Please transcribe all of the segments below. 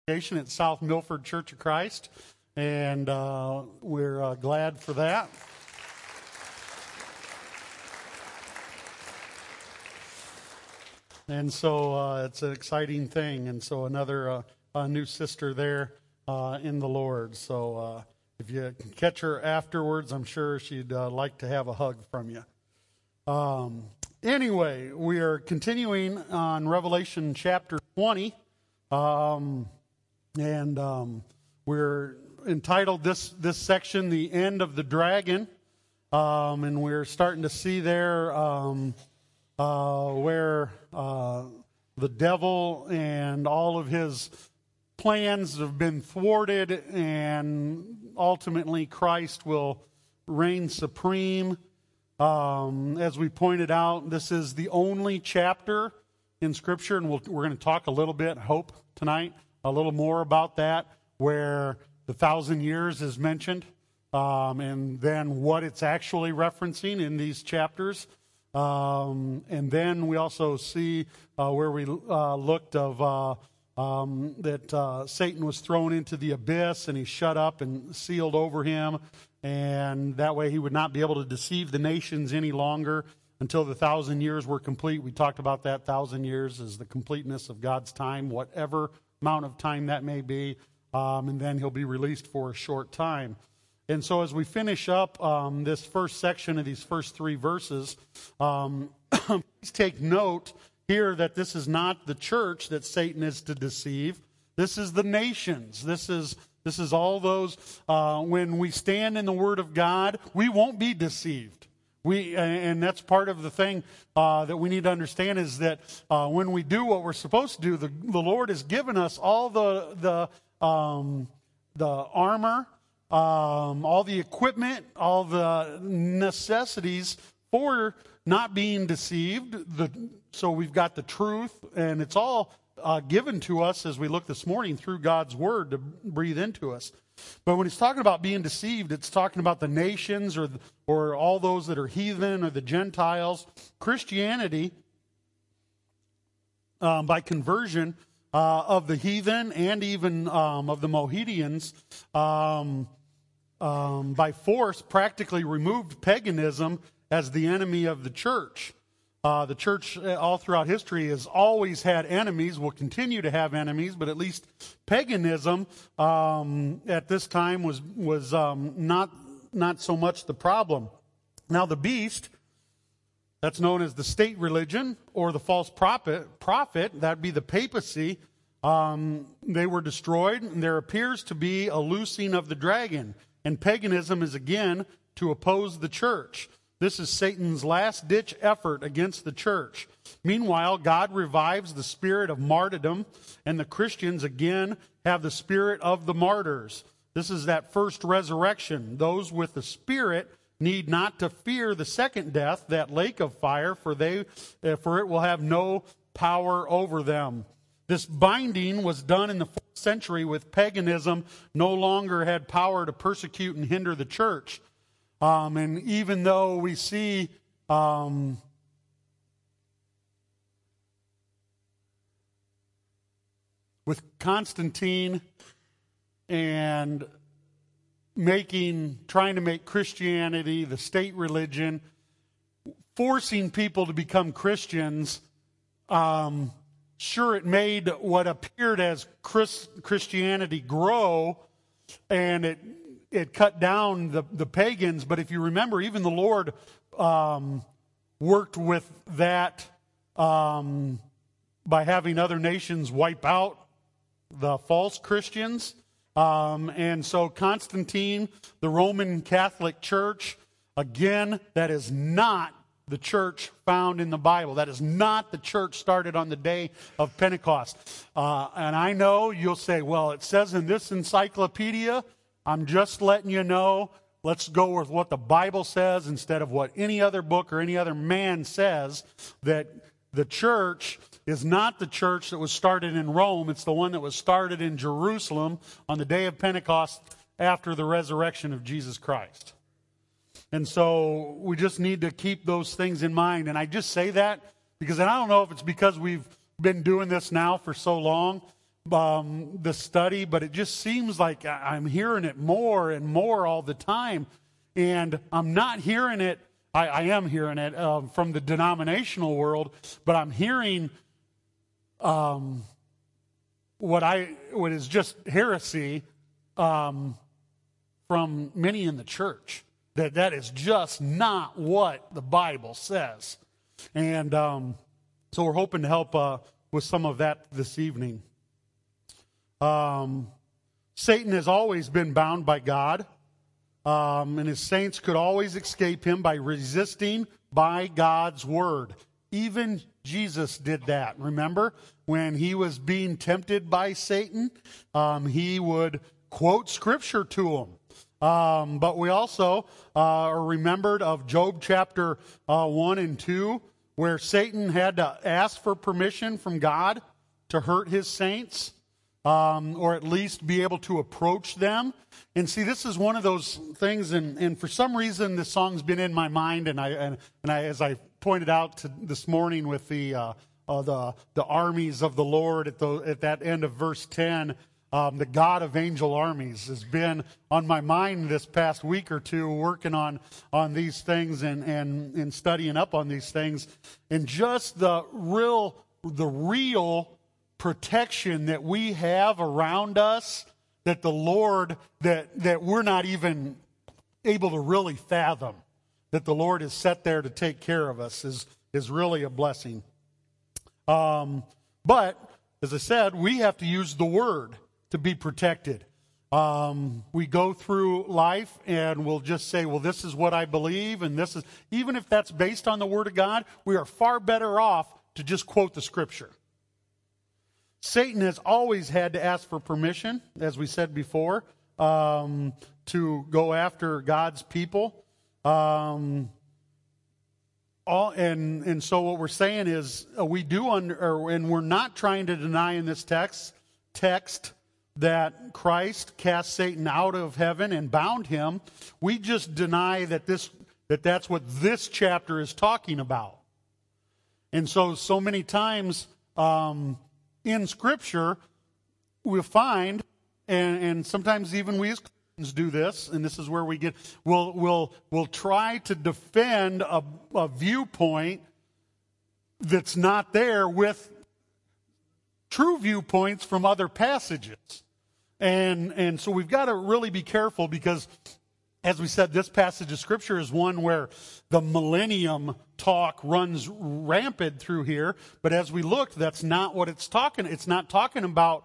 At South Milford Church of Christ, and we're glad for that. And so it's an exciting thing, and so another new sister there in the Lord. So if you can catch her afterwards, I'm sure she'd like to have a hug from you. Anyway, we are continuing on Revelation chapter 20. We're entitled this section, The End of the Dragon. And we're starting to see there where the devil and all of his plans have been thwarted, and ultimately Christ will reign supreme. As we pointed out, this is the only chapter in Scripture, and we're going to talk a little bit, hope, tonight, a little more about that, where the 1,000 years is mentioned, and then what it's actually referencing in these chapters. And then we also see where we looked of that Satan was thrown into the abyss, and he's shut up and sealed over him, and that way he would not be able to deceive the nations any longer until the 1,000 years were complete. We talked about that. 1,000 years is the completeness of God's time, whatever amount of time that may be, and then he'll be released for a short time. And so as we finish up this first section of these first three verses, please take note here that this is not the church that Satan is to deceive. This is the nations. This is all those, when we stand in the Word of God, we won't be deceived. And that's part of the thing that we need to understand, is that when we do what we're supposed to do, the Lord has given us all the armor, all the equipment, all the necessities for not being deceived. So we've got the truth, and it's all given to us as we look this morning through God's Word to breathe into us. But when he's talking about being deceived, it's talking about the nations or all those that are heathen or the Gentiles. Christianity, by conversion of the heathen and even of the Mohammedans, by force practically removed paganism as the enemy of the church. The church all throughout history has always had enemies, will continue to have enemies, but at least paganism at this time was not so much the problem. Now the beast, that's known as the state religion or the false prophet, that'd be the papacy, they were destroyed, and there appears to be a loosing of the dragon. And paganism is again to oppose the church. This is Satan's last-ditch effort against the church. Meanwhile, God revives the spirit of martyrdom, and the Christians again have the spirit of the martyrs. This is that first resurrection. Those with the spirit need not to fear the second death, that lake of fire, for it will have no power over them. This binding was done in the 4th century with paganism no longer had power to persecute and hinder the church. And even though we see with Constantine and trying to make Christianity the state religion, forcing people to become Christians, sure, it made what appeared as Christianity grow, and it cut down the pagans. But if you remember, even the Lord worked with that by having other nations wipe out the false Christians. And so Constantine, the Roman Catholic Church, again, that is not the church found in the Bible. That is not the church started on the day of Pentecost. And I know you'll say, well, it says in this encyclopedia. I'm just letting you know, let's go with what the Bible says instead of what any other book or any other man says, that the church is not the church that was started in Rome. It's the one that was started in Jerusalem on the day of Pentecost after the resurrection of Jesus Christ. And so we just need to keep those things in mind. And I just say that because, and I don't know if it's because we've been doing this now for so long, the study, but it just seems like I'm hearing it more and more all the time. And I'm not hearing it, I am hearing it from the denominational world, but I'm hearing what is just heresy from many in the church. That is just not what the Bible says. And so we're hoping to help with some of that this evening. Satan has always been bound by God, and his saints could always escape him by resisting by God's word. Even Jesus did that. Remember, when he was being tempted by Satan, he would quote Scripture to him. But we also are remembered of Job chapter 1 and 2, where Satan had to ask for permission from God to hurt his saints, or at least be able to approach them. And see, this is one of those things, and for some reason this song's been in my mind, and I as I pointed out this morning with the armies of the Lord at that end of verse 10, the God of angel armies has been on my mind this past week or two, working on these things and studying up on these things, and just the real protection that we have around us, that the Lord, that we're not even able to really fathom, that the Lord is set there to take care of us is really a blessing. But as I said, we have to use the Word to be protected. We go through life and we'll just say, well, this is what I believe, and this is, even if that's based on the Word of God, we are far better off to just quote the Scripture. Satan has always had to ask for permission, as we said before, to go after God's people. And so what we're saying is we do and we're not trying to deny in this text that Christ cast Satan out of heaven and bound him. We just deny that's what this chapter is talking about. And so many times in Scripture we'll find, and sometimes even we as Christians do this, and this is where we'll try to defend a viewpoint that's not there with true viewpoints from other passages. And so we've got to really be careful, because, as we said, this passage of Scripture is one where the millennium talk runs rampant through here. But as we looked, that's not what it's talking. It's not talking about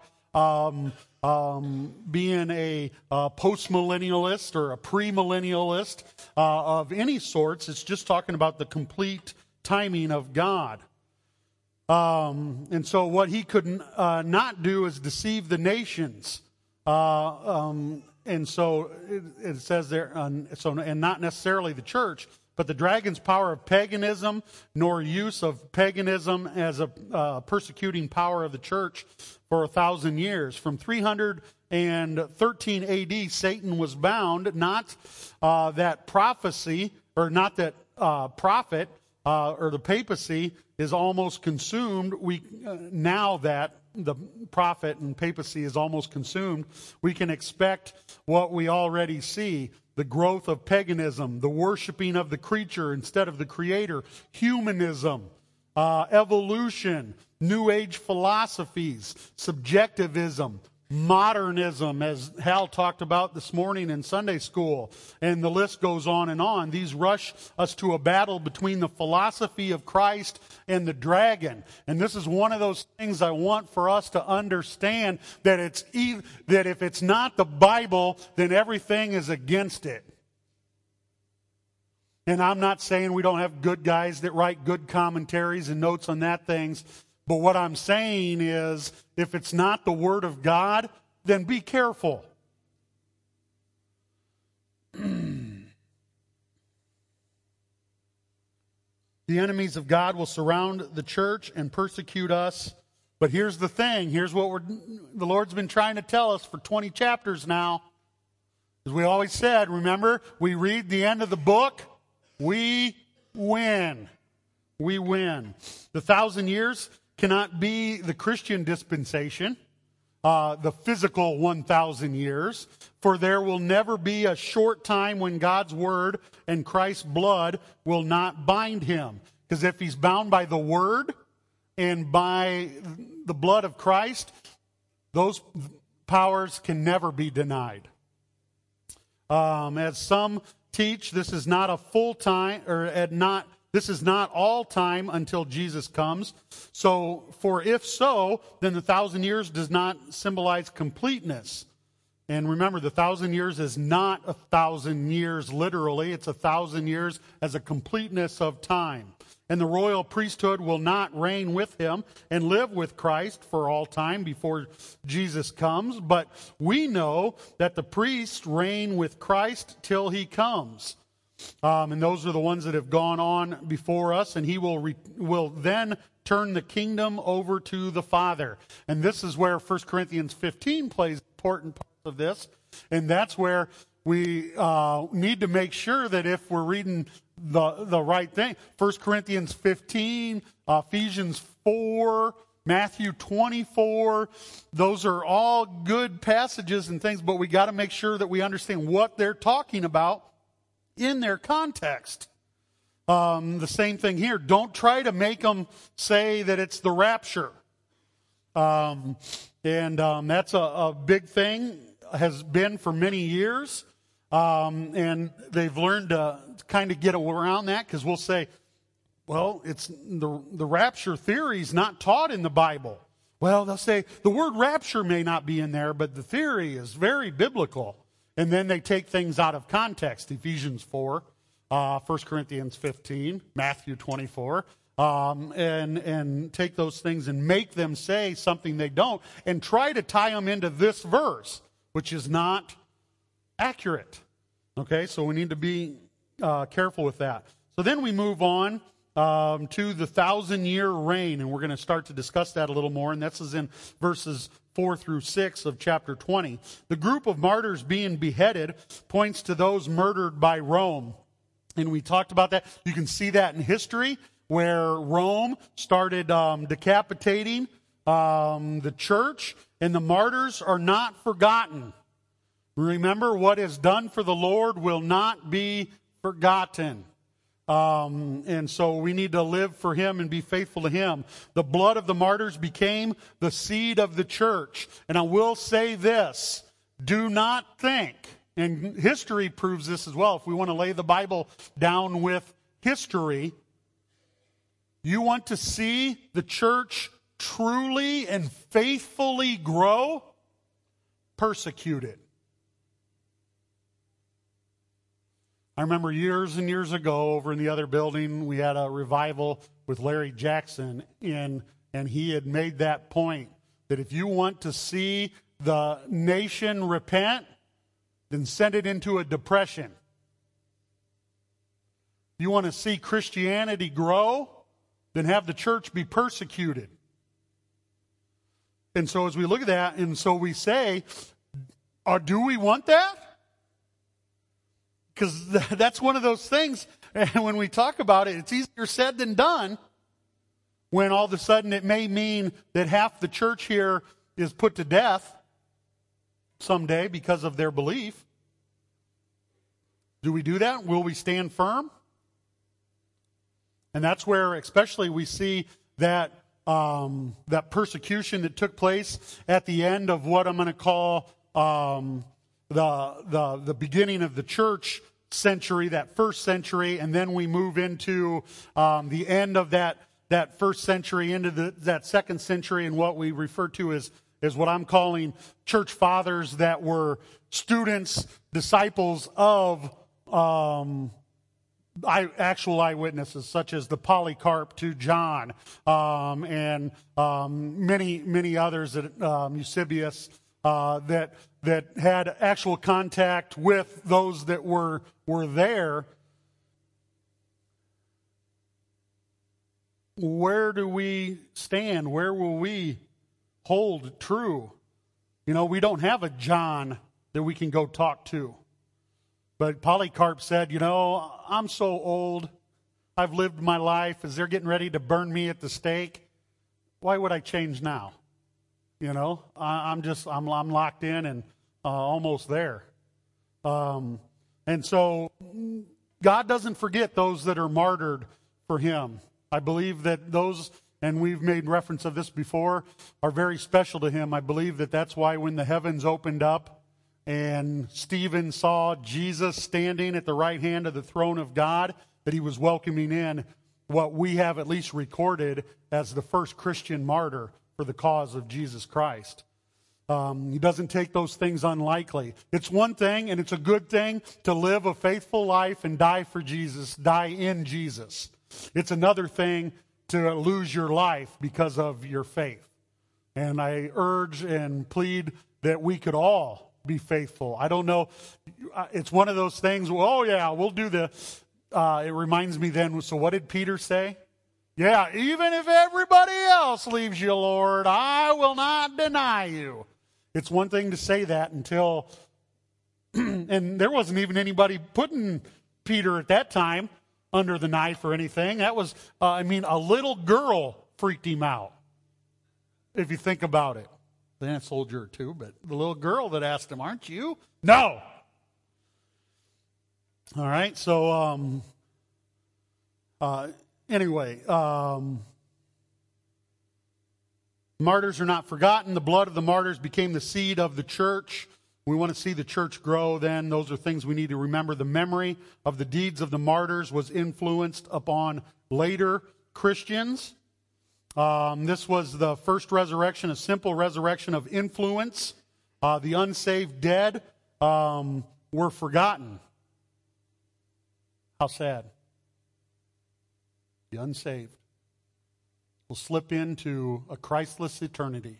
being a post-millennialist or a premillennialist of any sorts. It's just talking about the complete timing of God. And so what he could not do is deceive the nations. And so it says there, and not necessarily the church, but the dragon's power of paganism, nor use of paganism as a persecuting power of the church for 1,000 years. From 313 AD, Satan was bound. Not that prophecy, or not that prophet, or the papacy is almost consumed. Now that the prophet and papacy is almost consumed, we can expect what we already see: the growth of paganism, the worshiping of the creature instead of the creator, humanism, evolution, New Age philosophies, subjectivism, modernism, as Hal talked about this morning in Sunday school, and the list goes on and on. These rush us to a battle between the philosophy of Christ and the dragon. And this is one of those things I want for us to understand, that that if it's not the Bible, then everything is against it. And I'm not saying we don't have good guys that write good commentaries and notes on that things. But what I'm saying is, if it's not the Word of God, then be careful. The enemies of God will surround the church and persecute us. But here's the thing. Here's what the Lord's been trying to tell us for 20 chapters now. As we always said, remember, we read the end of the book, we win. We win. The 1,000 years cannot be the Christian dispensation. the physical 1,000 years. For there will never be a short time when God's word and Christ's blood will not bind him. Because if he's bound by the word and by the blood of Christ, those powers can never be denied. As some teach, this is not a full time, this is not all time until Jesus comes. So, for if so, then the 1,000 years does not symbolize completeness. And remember, the 1,000 years is not 1,000 years literally. It's 1,000 years as a completeness of time. And the royal priesthood will not reign with him and live with Christ for all time before Jesus comes. But we know that the priests reign with Christ till he comes. And those are the ones that have gone on before us. And he will then turn the kingdom over to the Father. And this is where 1 Corinthians 15 plays important part of this. And that's where we need to make sure that if we're reading the right thing, 1 Corinthians 15, Ephesians 4, Matthew 24, those are all good passages and things, but we got to make sure that we understand what they're talking about in their context. The same thing here. Don't try to make them say that it's the rapture. That's a big thing, has been for many years. And they've learned to kind of get around that, because we'll say, well, it's the rapture theory is not taught in the Bible. Well, they'll say the word rapture may not be in there, but the theory is very biblical. And then they take things out of context. Ephesians 4, 1 Corinthians 15, Matthew 24, and take those things and make them say something they don't, and try to tie them into this verse, which is not accurate. Okay, so we need to be careful with that. So then we move on to the 1,000-year reign, and we're going to start to discuss that a little more, and this is in verses 4 through 6 of chapter 20. The group of martyrs being beheaded points to those murdered by Rome. And we talked about that. You can see that in history, where Rome started decapitating the church, and the martyrs are not forgotten. Remember, what is done for the Lord will not be forgotten. And so we need to live for him and be faithful to him. The blood of the martyrs became the seed of the church. And I will say this, do not think, and history proves this as well, if we want to lay the Bible down with history, you want to see the church truly and faithfully grow? Persecute it. I remember years and years ago over in the other building, we had a revival with Larry Jackson, and he had made that point that if you want to see the nation repent, then send it into a depression. You want to see Christianity grow, then have the church be persecuted. And so as we look at that, and so we say, do we want that? Because that's one of those things, and when we talk about it, it's easier said than done, when all of a sudden it may mean that half the church here is put to death someday because of their belief. Do we do that? Will we stand firm? And that's where especially we see that that persecution that took place at the end of what I'm going to call the beginning of the church century, that first century, and then we move into the end of that first century into that second century, and what we refer to as what I'm calling church fathers that were students, disciples of actual eyewitnesses, such as the Polycarp to John, and many others, Eusebius, that had actual contact with those that were there. Where do we stand? Where will we hold true? You know, we don't have a John that we can go talk to. But Polycarp said, you know, I'm so old. I've lived my life. As they're getting ready to burn me at the stake, why would I change now? I'm locked in and almost there. And so God doesn't forget those that are martyred for him. I believe that those, and we've made reference of this before, are very special to him. I believe that that's why when the heavens opened up and Stephen saw Jesus standing at the right hand of the throne of God, that he was welcoming in what we have at least recorded as the first Christian martyr for the cause of Jesus Christ. He doesn't take those things unlikely. It's one thing, and it's a good thing, to live a faithful life and die for Jesus, die in Jesus. It's another thing to lose your life because of your faith. And I urge and plead that we could all be faithful. I don't know. It's one of those things, oh yeah, we'll do this. It reminds me then, so what did Peter say? Yeah, even if everybody else leaves you, Lord, I will not deny you. It's one thing to say that until, and there wasn't even anybody putting Peter at that time under the knife or anything. That was, a little girl freaked him out, if you think about it. Then a soldier or two, but the little girl that asked him, aren't you? No. All right, so anyway, martyrs are not forgotten. The blood of the martyrs became the seed of the church. We want to see the church grow, then those are things we need to remember. The memory of the deeds of the martyrs was influenced upon later Christians. This was the first resurrection, a simple resurrection of influence. The unsaved dead were forgotten. How sad. The unsaved will slip into a Christless eternity.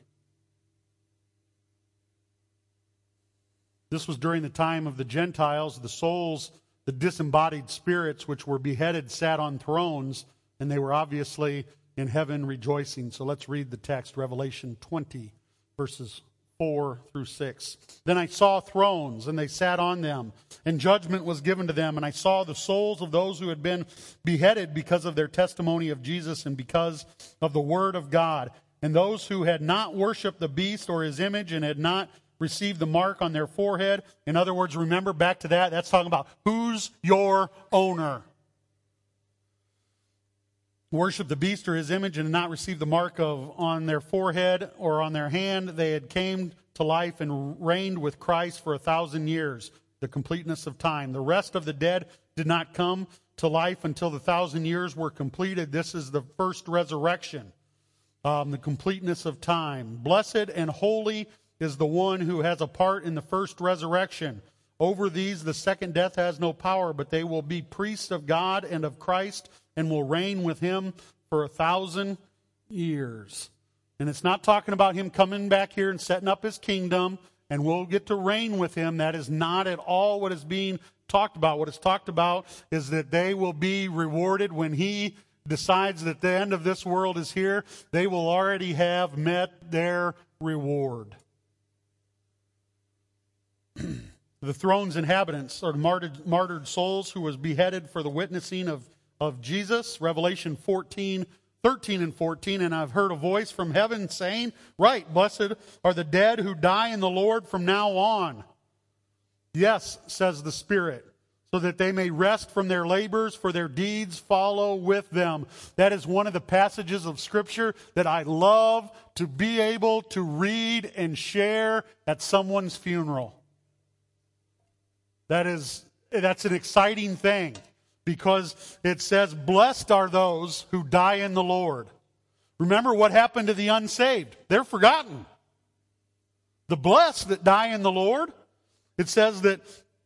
This was during the time of the Gentiles. The souls, the disembodied spirits which were beheaded, sat on thrones, and they were obviously in heaven rejoicing. So let's read the text, Revelation 20, verses 4 through 6. Then I saw thrones, and they sat on them, and judgment was given to them. And I saw the souls of those who had been beheaded because of their testimony of Jesus and because of the word of God. And those who had not worshipped the beast or his image and had not received the mark on their forehead. In other words, remember back to that. That's talking about who's your owner. Worship the beast or his image and not receive the mark on their forehead or on their hand. They had came to life and reigned with Christ for 1,000 years, the completeness of time. The rest of the dead did not come to life until the 1,000 years were completed. This is the first resurrection, the completeness of time. Blessed and holy is the one who has a part in the first resurrection. Over these the second death has no power, but they will be priests of God and of Christ and will reign with him for 1,000 years. And it's not talking about him coming back here and setting up his kingdom and we'll get to reign with him. That is not at all what is being talked about. What is talked about is that they will be rewarded when he decides that the end of this world is here. They will already have met their reward. The throne's inhabitants are martyred souls who was beheaded for the witnessing of Jesus. Revelation 13 and 14. And I've heard a voice from heaven saying, right, blessed are the dead who die in the Lord from now on. Yes, says the Spirit, so that they may rest from their labors, for their deeds follow with them. That is one of the passages of Scripture that I love to be able to read and share at someone's funeral. That's an exciting thing because it says, blessed are those who die in the Lord. Remember what happened to the unsaved. They're forgotten. The blessed that die in the Lord, it says that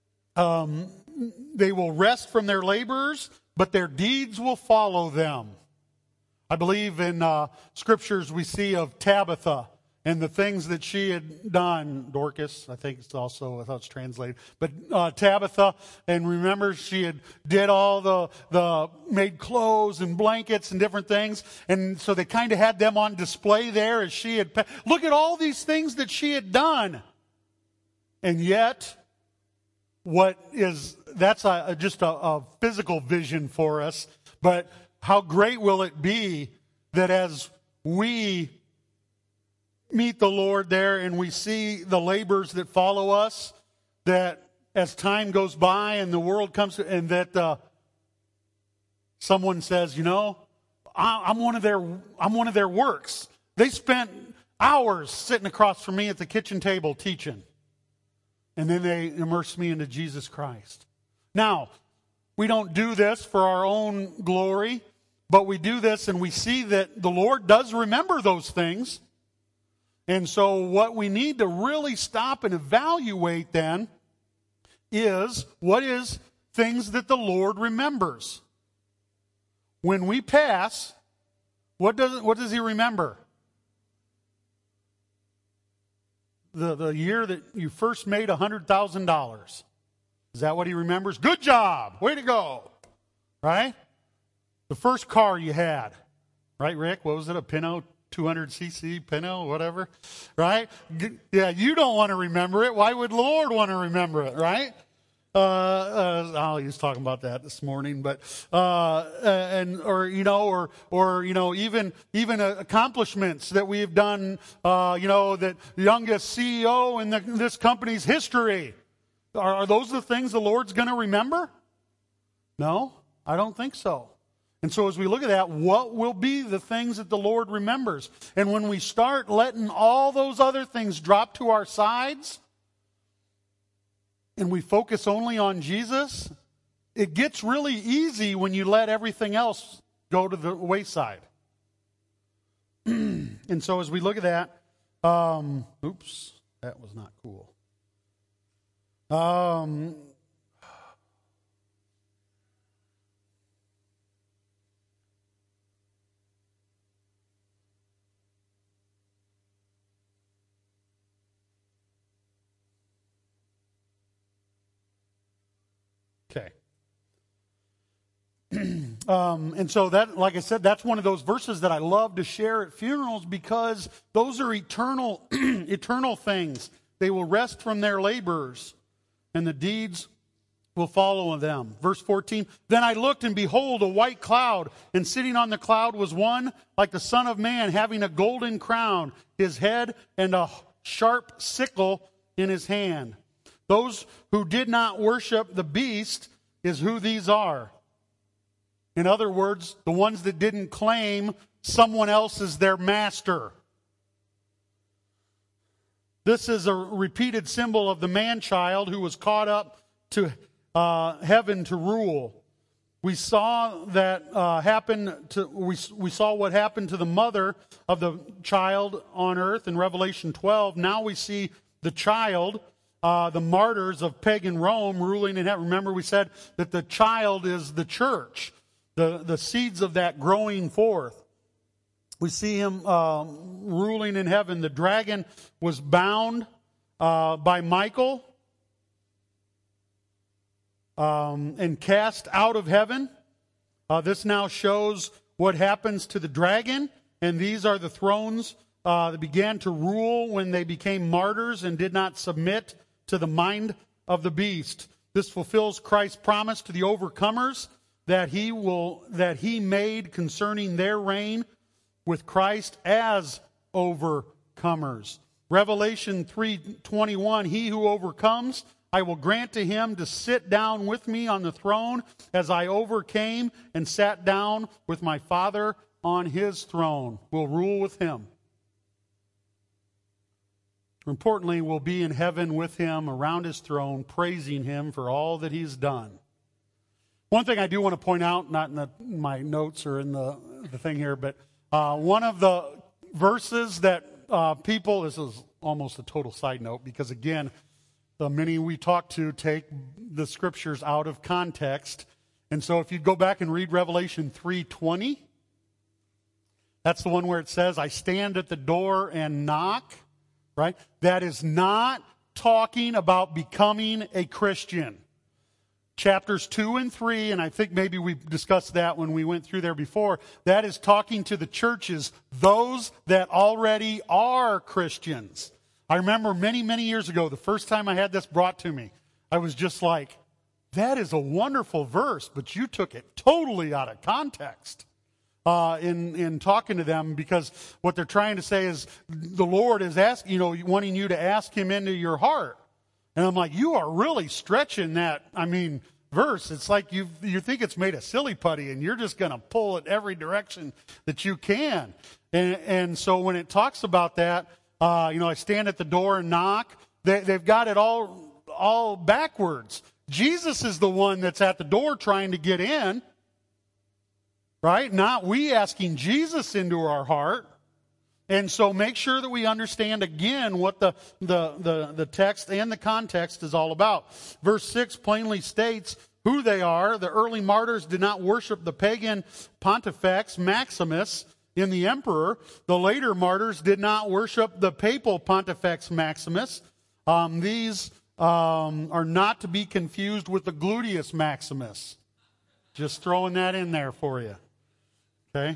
they will rest from their labors, but their deeds will follow them. I believe in scriptures we see of Tabitha and the things that she had done. Dorcas, I think it's also, I thought it's translated. But Tabitha, and remember she had did all the made clothes and blankets and different things. And so they kind of had them on display there as she had, look at all these things that she had done. And yet, that's just a physical vision for us. But how great will it be that as we meet the Lord there and we see the labors that follow us, that as time goes by and the world comes to, and that someone says, you know, I'm one of their works. They spent hours sitting across from me at the kitchen table teaching. And then they immerse me into Jesus Christ. Now, we don't do this for our own glory, but we do this and we see that the Lord does remember those things. And so what we need to really stop and evaluate then is what is things that the Lord remembers. When we pass, what does He remember? The year that you first made $100,000. Is that what He remembers? Good job. Way to go. Right? The first car you had. Right, Rick? What was it? A Pinto 200cc Pinto, whatever. Right? Yeah, you don't want to remember it. Why would the Lord want to remember it, right? He was talking about that this morning, but even accomplishments that we've done. That the youngest CEO in this company's history. Are those the things the Lord's going to remember? No, I don't think so. And so as we look at that, what will be the things that the Lord remembers? And when we start letting all those other things drop to our sides, and we focus only on Jesus, it gets really easy when you let everything else go to the wayside. And so as we look at that, oops, that was not cool. Okay. And so that, like I said, that's one of those verses that I love to share at funerals because those are eternal, eternal things. They will rest from their labors, and the deeds will follow them. Verse 14, then I looked, and behold, a white cloud, and sitting on the cloud was one like the Son of Man, having a golden crown, his head, and a sharp sickle in his hand. Those who did not worship the beast is who these are. In other words, the ones that didn't claim someone else as their master. This is a repeated symbol of the man-child who was caught up to heaven to rule. We saw that we saw what happened to the mother of the child on earth in Revelation 12. Now we see the child, the martyrs of pagan Rome ruling in heaven. Remember, we said that the child is the church, the seeds of that growing forth. We see him ruling in heaven. The dragon was bound by Michael and cast out of heaven. This now shows what happens to the dragon. And these are the thrones that began to rule when they became martyrs and did not submit to the mind of the beast. This fulfills Christ's promise to the overcomers that he made concerning their reign with Christ as overcomers. Revelation 3:21, he who overcomes, I will grant to him to sit down with me on the throne as I overcame and sat down with my Father on his throne. We'll rule with him. Importantly, we'll be in heaven with him around his throne, praising him for all that he's done. One thing I do want to point out, not in my notes or in the thing here, but one of the verses that people, this is almost a total side note, because again, the many we talk to take the scriptures out of context. And so if you go back and read Revelation 3:20, that's the one where it says, I stand at the door and knock, right? That is not talking about becoming a Christian. Chapters 2 and 3, and I think maybe we discussed that when we went through there before, that is talking to the churches, those that already are Christians. I remember many, many years ago, the first time I had this brought to me, I was just like, that is a wonderful verse, but you took it totally out of context. in talking to them, because what they're trying to say is the Lord is asking, wanting you to ask him into your heart. And I'm like, you are really stretching that, verse. It's like you think it's made of silly putty, and you're just going to pull it every direction that you can. And so when it talks about that, I stand at the door and knock, they've got it all backwards. Jesus is the one that's at the door trying to get in, right? Not we asking Jesus into our heart. And so make sure that we understand again what the text and the context is all about. Verse 6 plainly states who they are. The early martyrs did not worship the pagan Pontifex Maximus in the emperor. The later martyrs did not worship the papal Pontifex Maximus. These are not to be confused with the Gluteus Maximus. Just throwing that in there for you. Okay?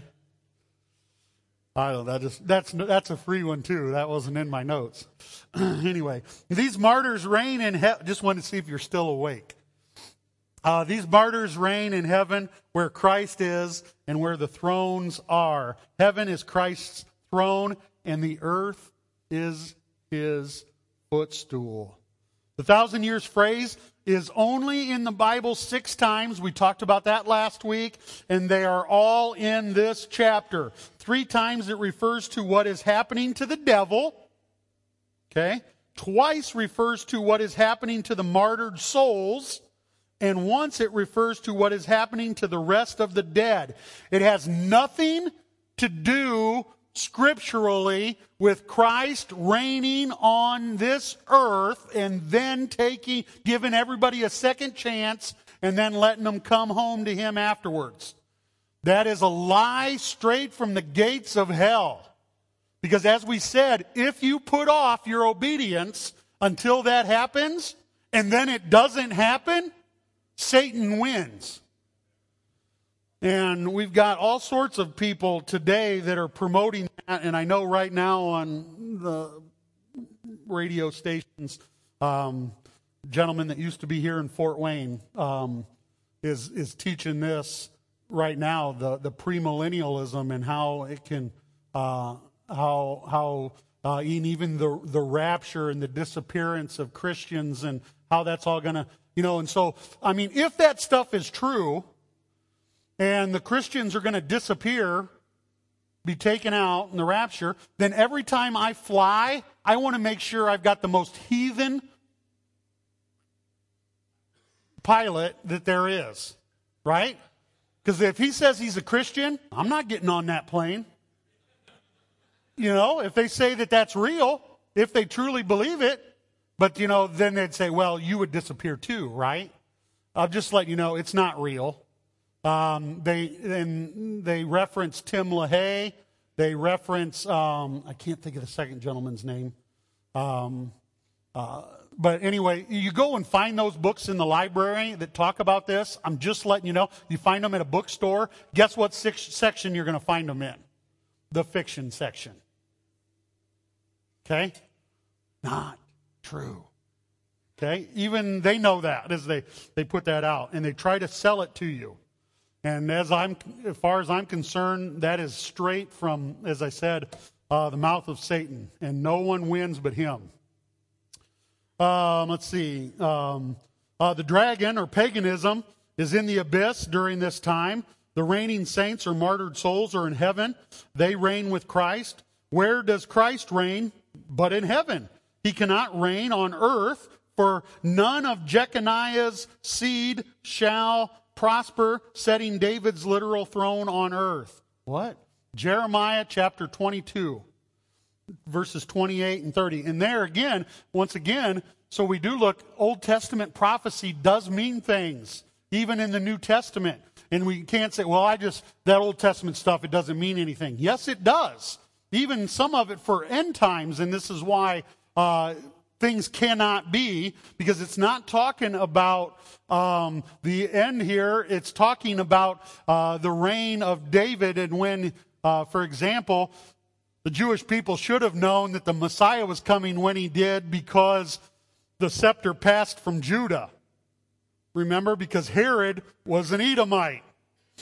I don't know, that's a free one too. That wasn't in my notes. Anyway, these martyrs reign in heaven. Just wanted to see if you're still awake. These martyrs reign in heaven where Christ is and where the thrones are. Heaven is Christ's throne and the earth is his footstool. The 1,000 years phrase is only in the Bible 6 times. We talked about that last week, and they are all in this chapter. 3 times it refers to what is happening to the devil. Okay? Twice refers to what is happening to the martyred souls. And once it refers to what is happening to the rest of the dead. It has nothing to do scripturally with Christ reigning on this earth and then giving everybody a second chance and then letting them come home to him afterwards. That is a lie straight from the gates of hell. Because as we said, if you put off your obedience until that happens and then it doesn't happen, Satan wins. And we've got all sorts of people today that are promoting that. And I know right now on the radio stations, gentleman that used to be here in Fort Wayne is teaching this right now, the premillennialism and how it can, even the rapture and the disappearance of Christians and how that's all going to, and so, if that stuff is true, and the Christians are going to disappear, be taken out in the rapture, then every time I fly, I want to make sure I've got the most heathen pilot that there is, right? Because if he says he's a Christian, I'm not getting on that plane. If they say that that's real, if they truly believe it, but, then they'd say, well, you would disappear too, right? I'll just let you know it's not real. They reference Tim LaHaye. They reference, I can't think of the second gentleman's name. But anyway, you go and find those books in the library that talk about this. I'm just letting you know. You find them at a bookstore. Guess what section you're going to find them in? The fiction section. Okay? Not true. Okay? Even they know that as they put that out. And they try to sell it to you. And as far as I'm concerned, that is straight from, as I said, the mouth of Satan. And no one wins but him. Let's see. The dragon, or paganism, is in the abyss during this time. The reigning saints or martyred souls are in heaven. They reign with Christ. Where does Christ reign? But in heaven. He cannot reign on earth, for none of Jeconiah's seed shall prosper, setting David's literal throne on earth. What? Jeremiah chapter 22, verses 28 and 30. And there again, once again, so we do look, Old Testament prophecy does mean things, even in the New Testament. And we can't say, well, that Old Testament stuff, it doesn't mean anything. Yes, it does. Even some of it for end times, and this is why things cannot be, because it's not talking about the end here. It's talking about the reign of David, and when, for example, the Jewish people should have known that the Messiah was coming when he did, because the scepter passed from Judah. Remember, because Herod was an Edomite.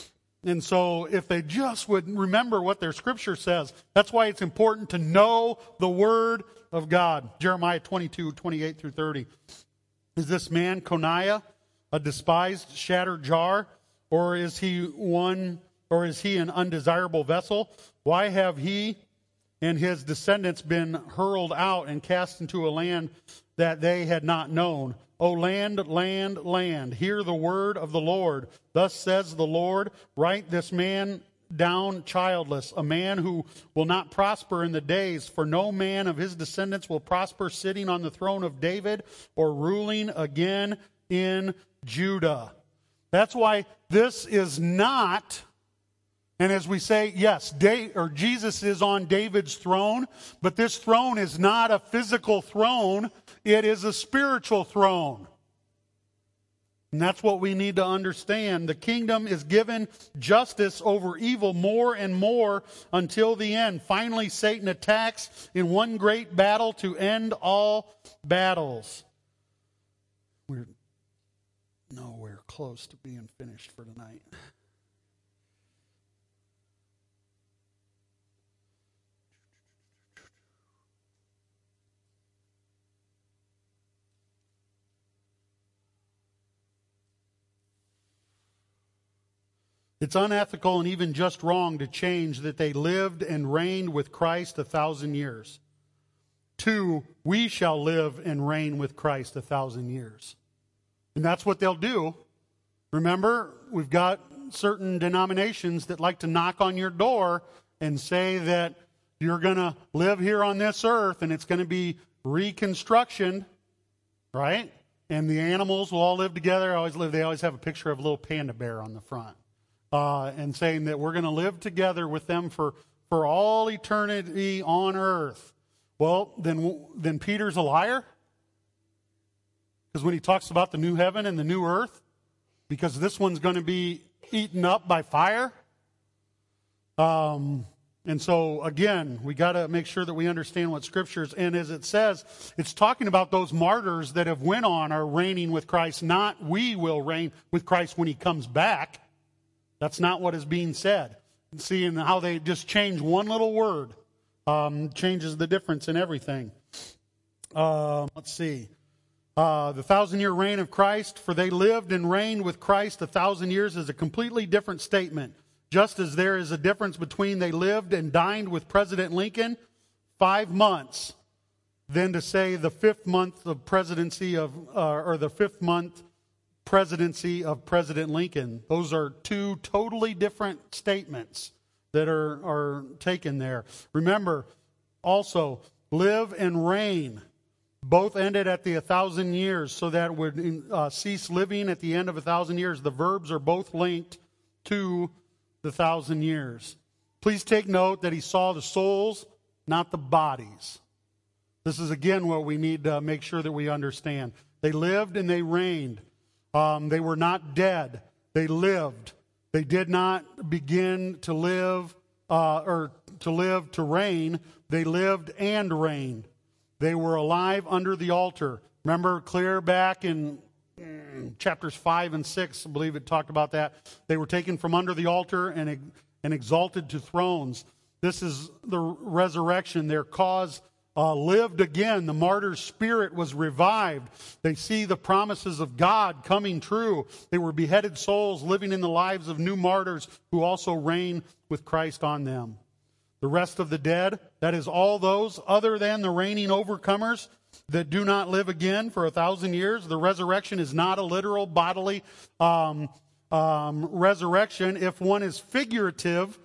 And so if they just would remember what their scripture says, that's why it's important to know the word of God. Jeremiah 22:28 through 30. Is this man Coniah a despised, shattered jar? Or is he an undesirable vessel? Why have he and his descendants been hurled out and cast into a land that they had not known? O land, land, land, hear the word of the Lord. Thus says the Lord, write this man down childless, a man who will not prosper in the days, for no man of his descendants will prosper sitting on the throne of David or ruling again in Judah. That's why this is not, and as we say, yes, Jesus is on David's throne, but this throne is not a physical throne. It is a spiritual throne. And that's what we need to understand. The kingdom is given justice over evil more and more until the end. Finally, Satan attacks in one great battle to end all battles. We're nowhere close to being finished for tonight. It's unethical and even just wrong to change that they lived and reigned with Christ 1,000 years. 2, we shall live and reign with Christ 1,000 years. And that's what they'll do. Remember, we've got certain denominations that like to knock on your door and say that you're going to live here on this earth and it's going to be reconstruction, right? And the animals will all live together. They always have a picture of a little panda bear on the front. And saying that we're going to live together with them for all eternity on earth. Well, then Peter's a liar? Because when he talks about the new heaven and the new earth, because this one's going to be eaten up by fire. And so, again, we got to make sure that we understand what Scriptures, and as it says, it's talking about those martyrs that have went on are reigning with Christ, not we will reign with Christ when he comes back. That's not what is being said. Seeing how they just change one little word changes the difference in everything. Let's see. The 1,000-year reign of Christ, for they lived and reigned with Christ 1,000 years, is a completely different statement. Just as there is a difference between they lived and dined with President Lincoln 5 months, than to say the 5th month of presidency of, or the 5th month presidency of President Lincoln. Those are two totally different statements that are taken there. Remember, also, live and reign. Both ended at the 1,000 years, so that would cease living at the end of 1,000 years. The verbs are both linked to the 1,000 years. Please take note that he saw the souls, not the bodies. This is again what we need to make sure that we understand. They lived and they reigned. They were not dead. They lived. They did not begin to live to reign. They lived and reigned. They were alive under the altar. Remember, clear back in chapters 5 and 6, I believe it talked about that. They were taken from under the altar and exalted to thrones. This is the resurrection. Their cause lived again. The martyr's spirit was revived. They see the promises of God coming true. They were beheaded souls living in the lives of new martyrs who also reign with Christ on them. The rest of the dead, that is all those other than the reigning overcomers that do not live again for 1,000 years. The resurrection is not a literal bodily resurrection. If one is figurative,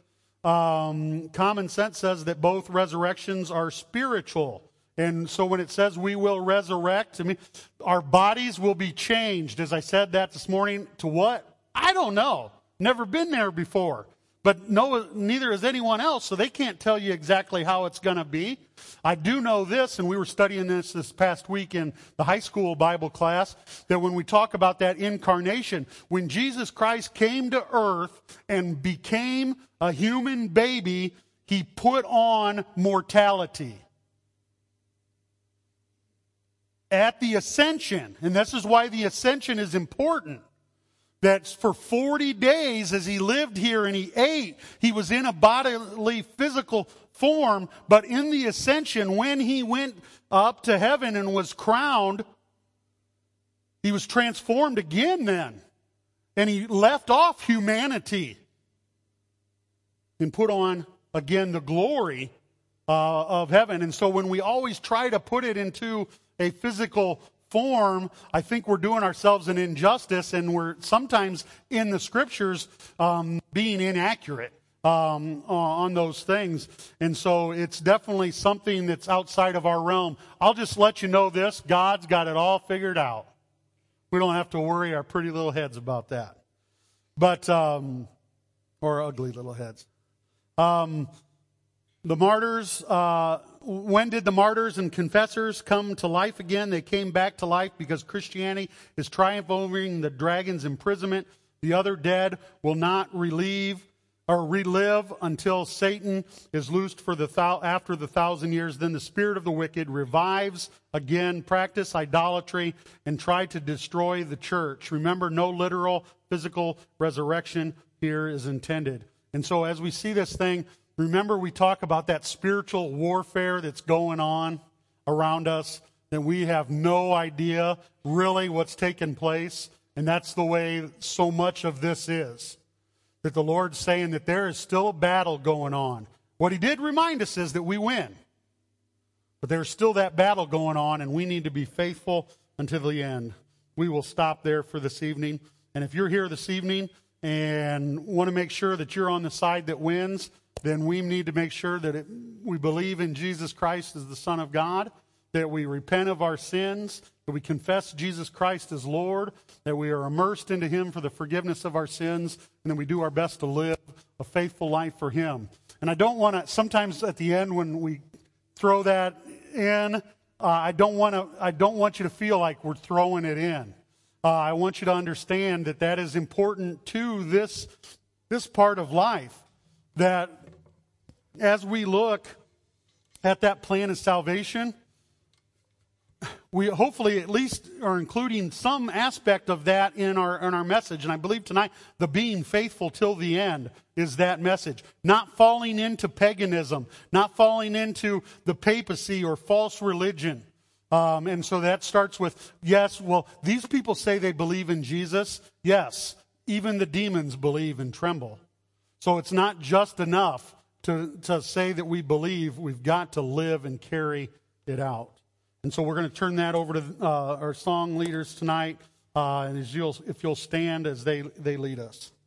common sense says that both resurrections are spiritual. And so when it says we will resurrect, I mean, our bodies will be changed. As I said that this morning, to what? I don't know. Never been there before. But no, neither has anyone else, so they can't tell you exactly how it's going to be. I do know this, and we were studying this past week in the high school Bible class, that when we talk about that incarnation, when Jesus Christ came to earth and became a human baby, he put on mortality. At the ascension, and this is why the ascension is important, That for 40 days as he lived here and he ate, he was in a bodily physical form, but in the ascension, when he went up to heaven and was crowned, he was transformed again then. And he left off humanity and put on again the glory of heaven. And so when we always try to put it into a physical form, I think we're doing ourselves an injustice, and we're sometimes in the scriptures being inaccurate on those things. And so it's definitely something that's outside of our realm. I'll just let you know this: God's got it all figured out. We don't have to worry our pretty little heads about that. But, or ugly little heads. The martyrs, when did the martyrs and confessors come to life again? They came back to life because Christianity is triumphing the dragon's imprisonment. The other dead will not relive until Satan is loosed for after the 1,000 years. Then the spirit of the wicked revives again, practice idolatry, and try to destroy the church. Remember, no literal physical resurrection here is intended. And so as we see this thing, remember we talk about that spiritual warfare that's going on around us, that we have no idea really what's taking place. And that's the way so much of this is. That the Lord's saying that there is still a battle going on. What he did remind us is that we win. But there's still that battle going on, and we need to be faithful until the end. We will stop there for this evening. And if you're here this evening and want to make sure that you're on the side that wins, then we need to make sure that we believe in Jesus Christ as the Son of God, that we repent of our sins, that we confess Jesus Christ as Lord, that we are immersed into Him for the forgiveness of our sins, and that we do our best to live a faithful life for Him. And I don't want to, sometimes at the end when we throw that in, I don't want you to feel like we're throwing it in. I want you to understand that that is important to this part of life, that as we look at that plan of salvation, we hopefully at least are including some aspect of that in our message. And I believe tonight the being faithful till the end is that message. Not falling into paganism, not falling into the papacy or false religion. And so that starts with, yes, well, these people say they believe in Jesus. Yes, even the demons believe and tremble. So it's not just enough to say that we believe. We've got to live and carry it out. And so we're going to turn that over to our song leaders tonight, and if you'll stand as they lead us.